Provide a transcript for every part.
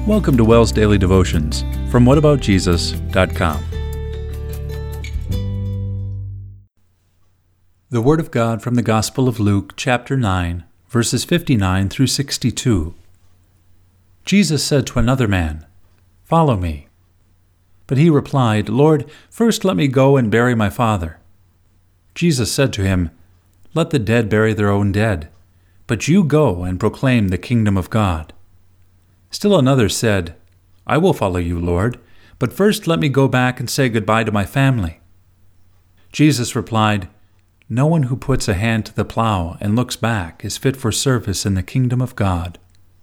Welcome to WELL's Daily Devotions from whataboutjesus.com. The Word of God from the Gospel of Luke, chapter 9, verses 59 through 62. Jesus said to another man, "Follow me." But he replied, "Lord, first let me go and bury my father." Jesus said to him, "Let the dead bury their own dead, but you go and proclaim the kingdom of God." Still another said, "I will follow you, Lord, but first let me go back and say goodbye to my family." Jesus replied, "No one who puts a hand to the plow and looks back is fit for service in the kingdom of God."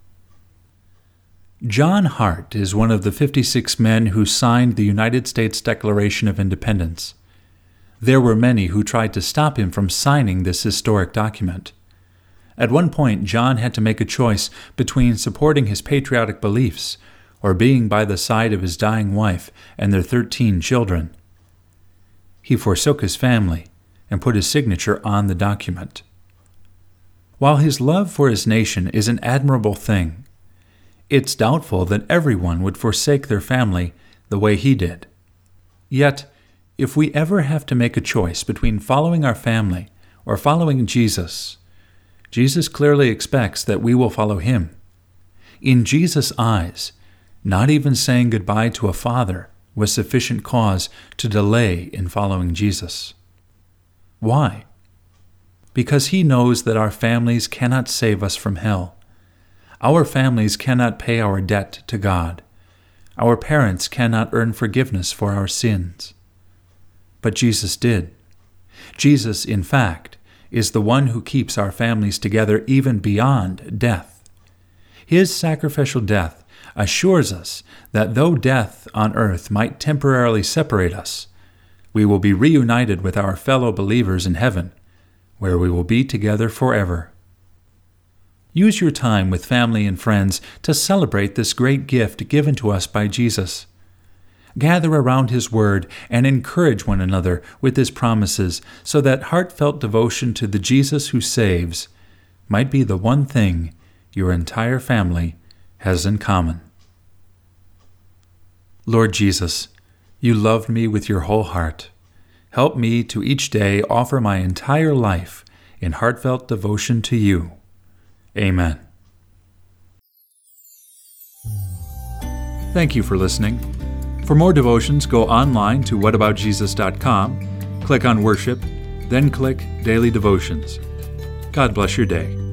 John Hart is one of the 56 men who signed the United States Declaration of Independence. There were many who tried to stop him from signing this historic document. At one point, John had to make a choice between supporting his patriotic beliefs or being by the side of his dying wife and their 13 children. He forsook his family and put his signature on the document. While his love for his nation is an admirable thing, it's doubtful that everyone would forsake their family the way he did. Yet, if we ever have to make a choice between following our family or following Jesus, Jesus clearly expects that we will follow him. In Jesus' eyes, not even saying goodbye to a father was sufficient cause to delay in following Jesus. Why? Because he knows that our families cannot save us from hell. Our families cannot pay our debt to God. Our parents cannot earn forgiveness for our sins. But Jesus did. Jesus, in fact, is the one who keeps our families together even beyond death. His sacrificial death assures us that though death on earth might temporarily separate us, we will be reunited with our fellow believers in heaven, where we will be together forever. Use your time with family and friends to celebrate this great gift given to us by Jesus. Gather around his word and encourage one another with his promises so that heartfelt devotion to the Jesus who saves might be the one thing your entire family has in common. Lord Jesus, you loved me with your whole heart. Help me to each day offer my entire life in heartfelt devotion to you. Amen. Thank you for listening. For more devotions, go online to whataboutjesus.com, click on Worship, then click Daily Devotions. God bless your day.